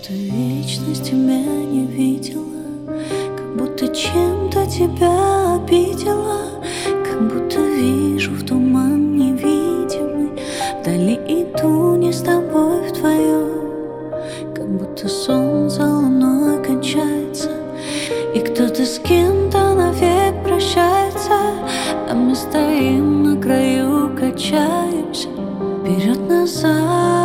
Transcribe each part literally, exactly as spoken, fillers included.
будто вечность тебя не видела, как будто чем-то тебя обидела, как будто вижу в туман невидимый, вдали иду не с тобой вдвоем, как будто сон за луной кончается, и кто-то с кем-то навек прощается, а мы стоим на краю, качаемся вперед-назад.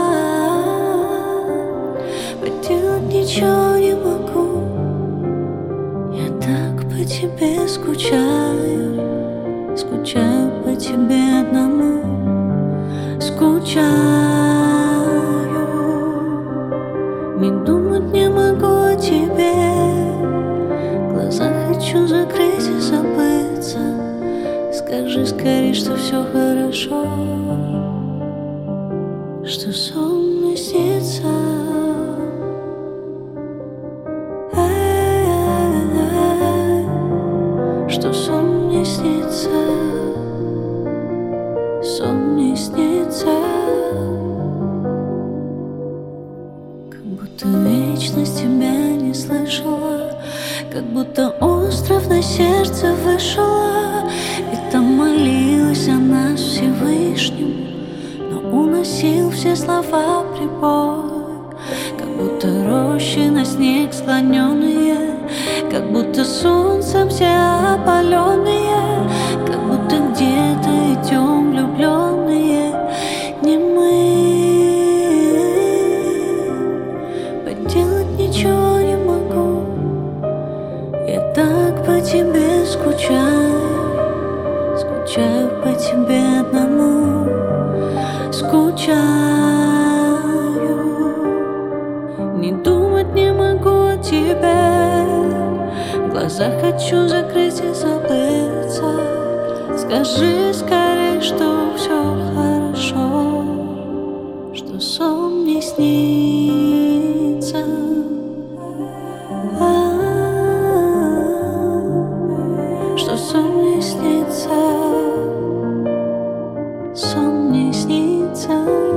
Поделать ничего не могу, я так по тебе скучаю, скучаю по тебе одному, скучаю. Не думать не могу о тебе, глаза хочу закрыть и забыться. Скажи скорее, что все хорошо, что сон мне снится. Что сон мне снится, сон мне снится. Как будто вечность тебя не слышала, как будто остров на сердце вышла, и там молилась о нас Всевышнему, но уносил все слова прибой. Как будто рощи на снег склоненные, как будто солнцем все опаленные, как будто где-то идем влюбленные, не мы. Поделать ничего не могу, я так по тебе скучаю, скучаю по тебе одному, скучаю. Не думать не могу о тебе, глаза хочу закрыть и забыться. Скажи скорее, что все хорошо, что сон не снится. Что сон не снится, сон не снится.